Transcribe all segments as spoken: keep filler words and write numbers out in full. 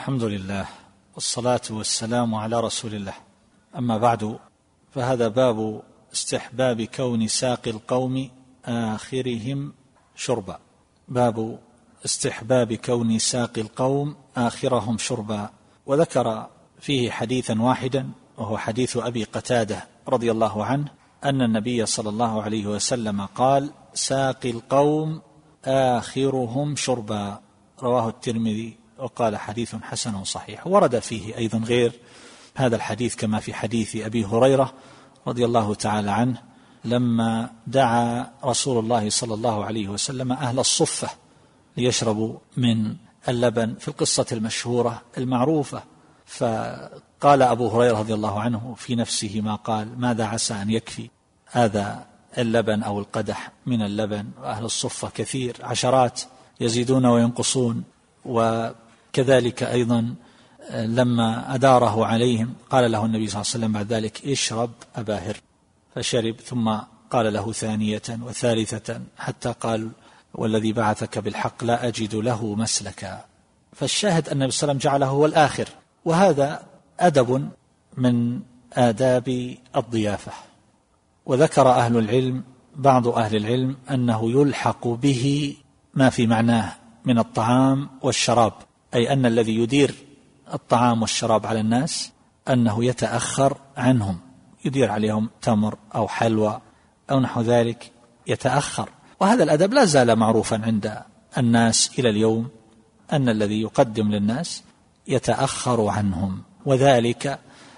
الحمد لله والصلاة والسلام على رسول الله. أما بعد، فهذا باب استحباب كون ساقي القوم آخرهم شربا. باب استحباب كون ساقي القوم آخرهم شربا. وذكر فيه حديثا واحدا، وهو حديث أبي قتادة رضي الله عنه أن النبي صلى الله عليه وسلم قال: ساقي القوم آخرهم شربا. رواه الترمذي وقال حديث حسن صحيح. ورد فيه أيضا غير هذا الحديث كما في حديث أبي هريرة رضي الله تعالى عنه لما دعا رسول الله صلى الله عليه وسلم أهل الصفة ليشربوا من اللبن في القصة المشهورة المعروفة، فقال أبو هريرة رضي الله عنه في نفسه ما قال: ماذا عسى أن يكفي هذا اللبن أو القدح من اللبن، وأهل الصفة كثير عشرات يزيدون وينقصون. وكذلك أيضا لما أداره عليهم قال له النبي صلى الله عليه وسلم بعد ذلك: اشرب أبا هر، فشرب، ثم قال له ثانية وثالثة حتى قال: والذي بعثك بالحق لا أجد له مسلكا. فالشاهد أن النبي صلى الله عليه وسلم جعله هو الآخر، وهذا أدب من آداب الضيافة. وذكر أهل العلم بعض أهل العلم أنه يلحق به ما في معناه من الطعام والشراب، أي أن الذي يدير الطعام والشراب على الناس أنه يتأخر عنهم، يدير عليهم تمر أو حلوى أو نحو ذلك، يتأخر. وهذا الأدب لا زال معروفا عند الناس إلى اليوم، أن الذي يقدم للناس يتأخر عنهم، وذلك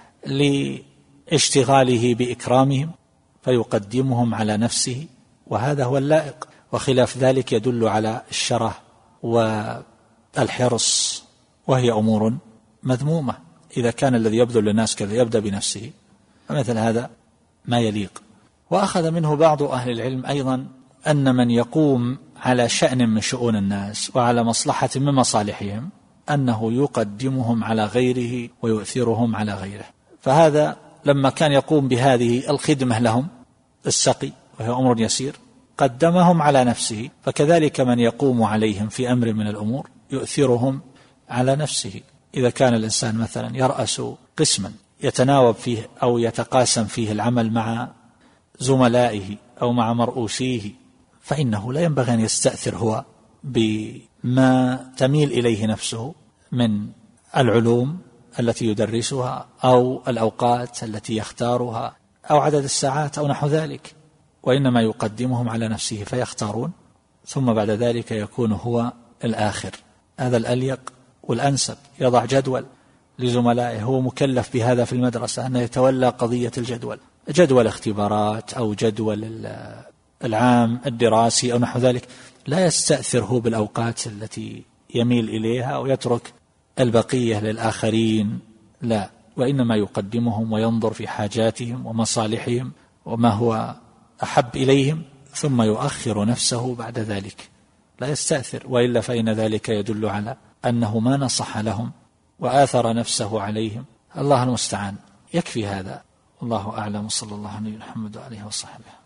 لاشتغاله بإكرامهم فيقدمهم على نفسه، وهذا هو اللائق. وخلاف ذلك يدل على الشره والحرص، وهي أمور مذمومة. إذا كان الذي يبذل للناس كذا يبدأ بنفسه، فمثل هذا ما يليق. وأخذ منه بعض أهل العلم أيضا أن من يقوم على شأن من شؤون الناس وعلى مصلحة من مصالحهم أنه يقدمهم على غيره ويؤثرهم على غيره. فهذا لما كان يقوم بهذه الخدمة لهم السقي، وهي أمر يسير، قدمهم على نفسه. فكذلك من يقوم عليهم في أمر من الأمور يؤثرهم على نفسه. إذا كان الإنسان مثلا يرأس قسما يتناوب فيه أو يتقاسم فيه العمل مع زملائه أو مع مرؤوسيه، فإنه لا ينبغي أن يستأثر هو بما تميل إليه نفسه من العلوم التي يدرسها أو الأوقات التي يختارها أو عدد الساعات أو نحو ذلك، وإنما يقدمهم على نفسه فيختارون، ثم بعد ذلك يكون هو الآخر. هذا الأليق والأنسب. يضع جدول لزملائه، هو مكلف بهذا في المدرسة أنه يتولى قضية الجدول، جدول اختبارات أو جدول العام الدراسي أو نحو ذلك، لا يستأثر هو بالأوقات التي يميل إليها ويترك البقية للآخرين، لا، وإنما يقدمهم وينظر في حاجاتهم ومصالحهم وما هو أحب إليهم، ثم يؤخر نفسه بعد ذلك، لا يستأثر. وإلا فإن ذلك يدل على أنه ما نصح لهم وآثر نفسه عليهم. الله المستعان. يكفي هذا، الله أعلم، صلى الله عليه وسلم وعليه وصحبه.